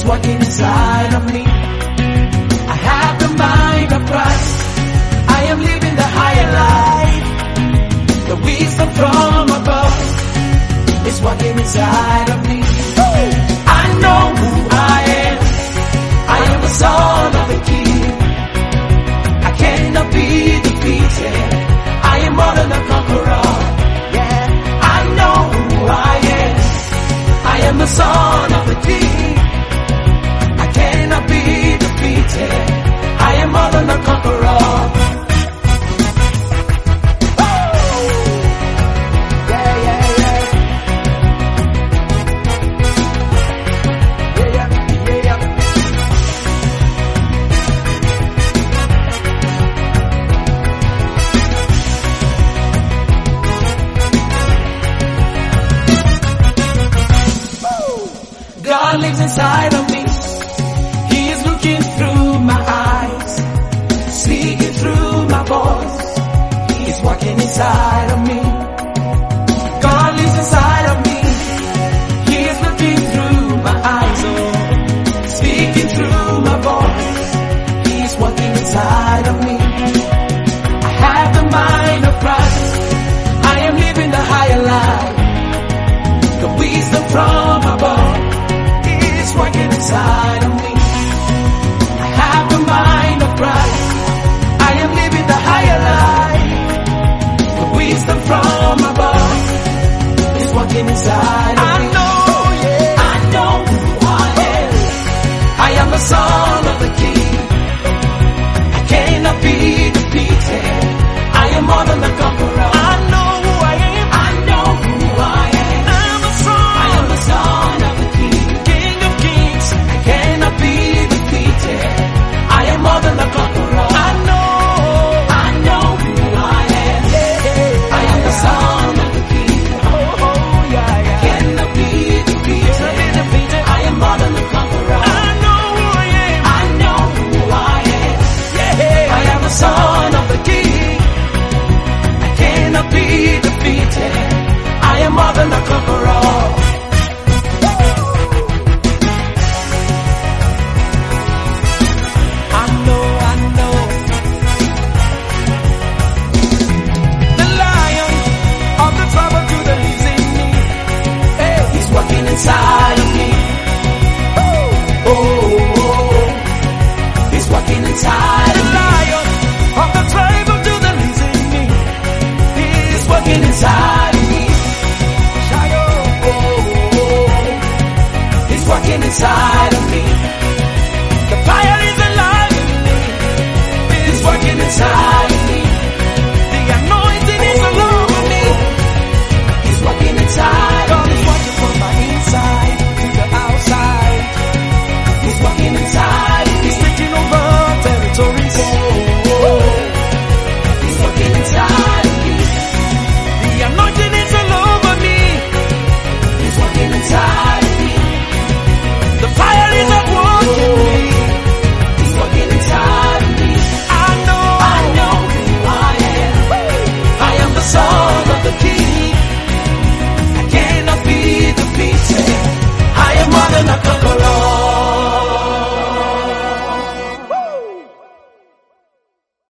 is working inside of me. I have the mind of Christ. I am living the higher life. The wisdom from above is working inside of me. I know who I am. I am a son of the King. I cannot be defeated. I am more than a conqueror. Yeah, I know who I am. I am the son of the King. I cannot be defeated. I am more than a conqueror. God lives inside of me. He is looking through my eyes, speaking through my voice. He is working inside of me. God lives inside of me. He is looking through my eyes, oh, speaking through my voice. He is working inside of me. I have the mind of Christ. I am living the higher life. The wisdom from above is working inside of me. I have the mind of Christ. I am living the higher life. The wisdom from above is working inside of me. I know who I am. I am the son of the King. I cannot be defeated. I am more than a conqueror. I know who I am. I know who I am. I am the son of the King. King of kings. I cannot be defeated. I am more than a conqueror. I know who I am. I am the son of the King. I cannot be defeated. I am more than a conqueror. I know who I am. I know who I am. I am the son of the King. I cannot be defeated. I am more than a conqueror. I know. The lion of the tribe of Judah lives in me. Hey, he's working inside of me. Oh, he's working inside of me. The lion of the tribe of Judah lives in me. He's working inside of me. Oh, he's working inside.